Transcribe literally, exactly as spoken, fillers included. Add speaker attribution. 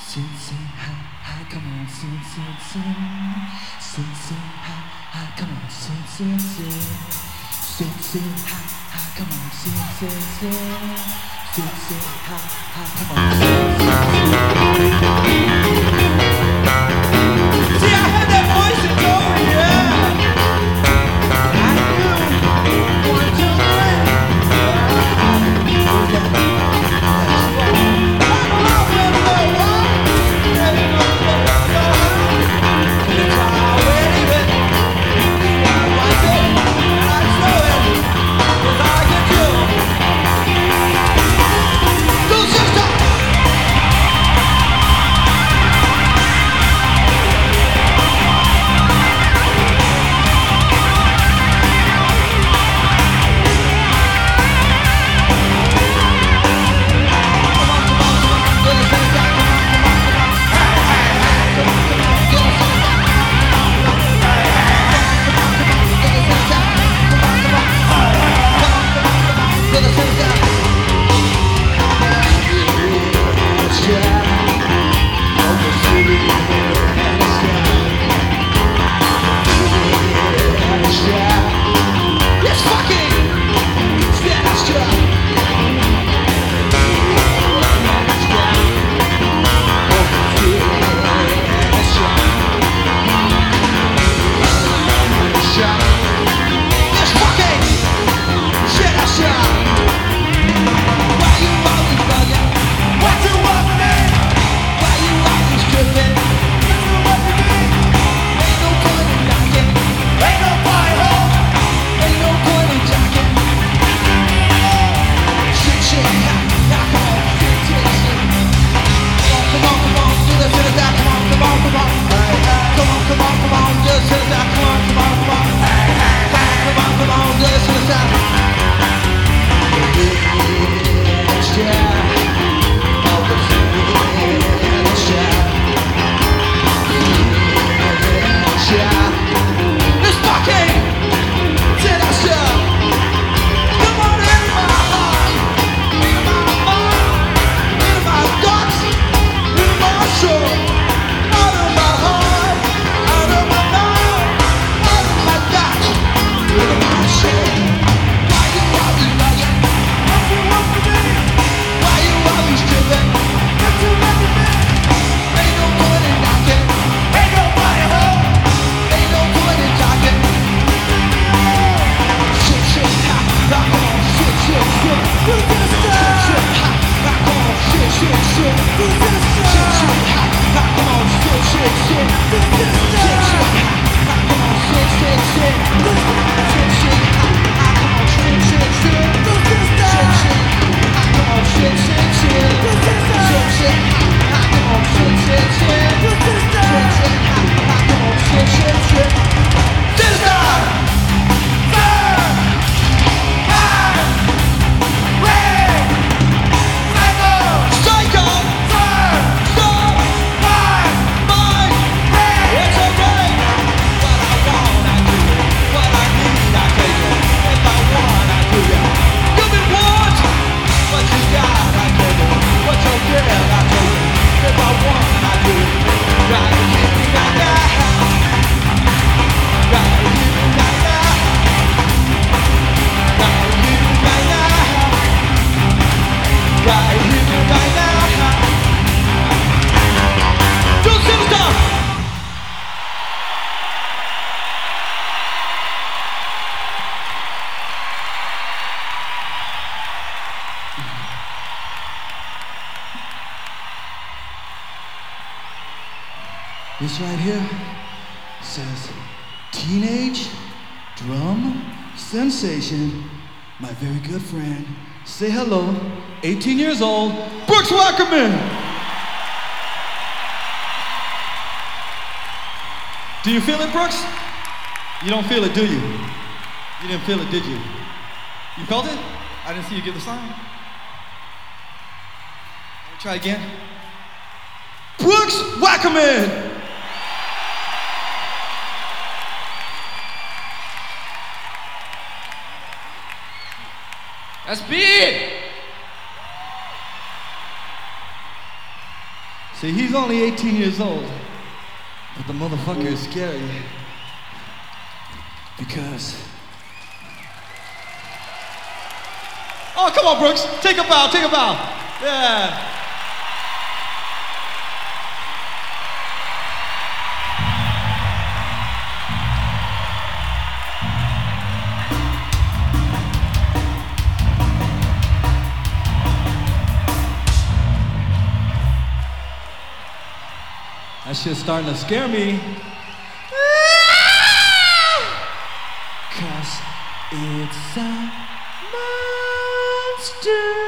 Speaker 1: Sing, sing, ha, ha, come on, sing, sing, sing. Sing, sing, ha, ha, come on, sing, sing, sing. Sing, sing, ha, ha, come on, sing, sing, sing. Sing, sing, ha, ha, come on, sing, sing, sing. See, I had that voice in Glory, yeah. I knew. One, two, three. Who's that? This right here says, Teenage Drum Sensation, my very good friend. Say hello, eighteen years old, Brooks Wackerman. Do you feel it, Brooks? You don't feel it, do you? You didn't feel it, did you? You felt it? I didn't see you give the sign. Let me try again. Brooks Wackerman!
Speaker 2: That's big!
Speaker 1: See, he's only eighteen years old, but the motherfucker is scary. Because... Oh, come on, Brooks. Take a bow, take a bow. Yeah. That shit's starting to scare me. Cause it's a monster.